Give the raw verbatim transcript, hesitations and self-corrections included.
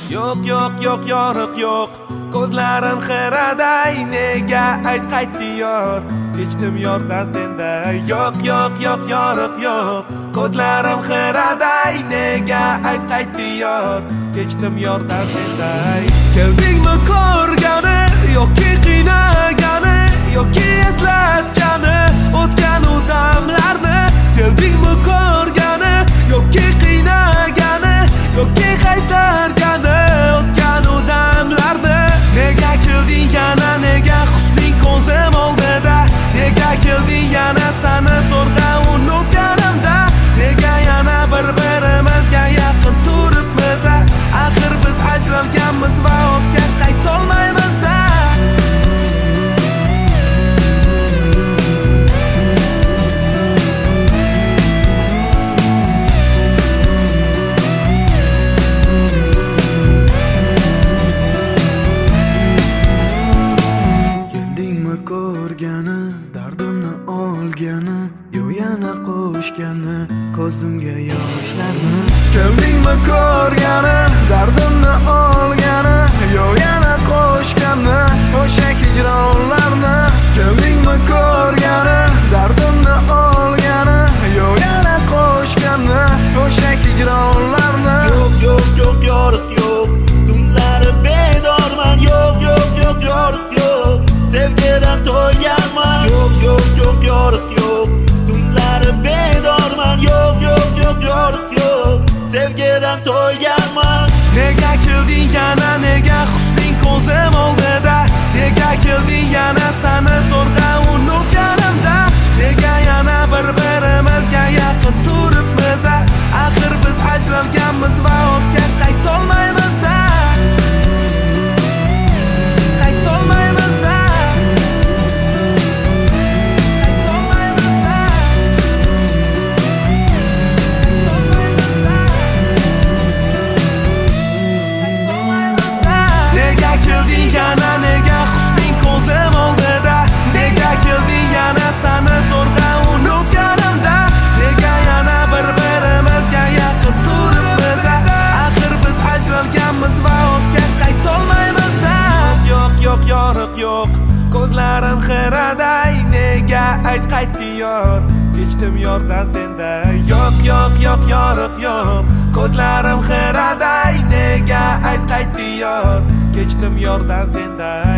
Yo'q yo'q yo'q yoriq yo'q, ko'zlarim xiraday, nega ayt qaytdi yor, kechdim yordan senda. Yo'q yo'q yo'q yoriq yo'q, ko'zlarim xiraday, nega ayt qaytdi yor, kechdim yordan senda. Keldingmi ko'rgani yoki qiynagani, yoki eslatgani o'tgan u damlarni? Keldingmi ko'rgani yoki qiynagani, yoki qaytargani o'tgan u damlarni? Nega kelding yana, nega husning ko'zim oldida? Nega kelding yana sani zo'rg'a unutganimda? Nega yana bir-birimizga yaqin turibmiz? Axir biz ajralganmiz va ortga qaytolmaymiz. Ko'rgani, dardimni olgani, yo yana qo'shgani ko'zimga yoshlarni. Keldingmi ko'rgani, dardimni olgani, yo yana qo'shgani o'sha hijronlarni. Keldingmi ko'rgani, dardimni olgani, yo yana qo'shgani o'sha hijronlarni. Yo'q yo'q yo'q yoriq yo'q, tunlari bedorman. Yo'q yo'q yo'q yoriq yo'q, sevgidan to'yganman. Yo'q yo'q yo'q yoriq yo'q, tunlari bedorman. Yo'q yo'q yo'q yoriq yo'q, sevgidan to'yganman. Nega kelding yana, nega husning ko'zim oldida? Nega kelding yana sani zo'rg'a unutganimda? Nega yana bir-birimizga yaqin turibmiz? Axir biz ajralganmiz va ortga qaytolmaymiz. Yana nega husning ko'zim oldida? Nega kelding yana sani zo'rg'a unutganimda? Nega yana bir-birimizga yaqin turibmiz? Axir biz ajralganmiz va ortga qaytolmaymiz. Yo'q yo'q yoriq yo'q, ko'zlarim xiraday, nega ayt qaytdi yor, kechdim yordan senda. Yo'q yo'q yo'q yoriq yo'q, ko'zlarim xiraday, nega ayt qaytdi yor, kechdim yordan senda.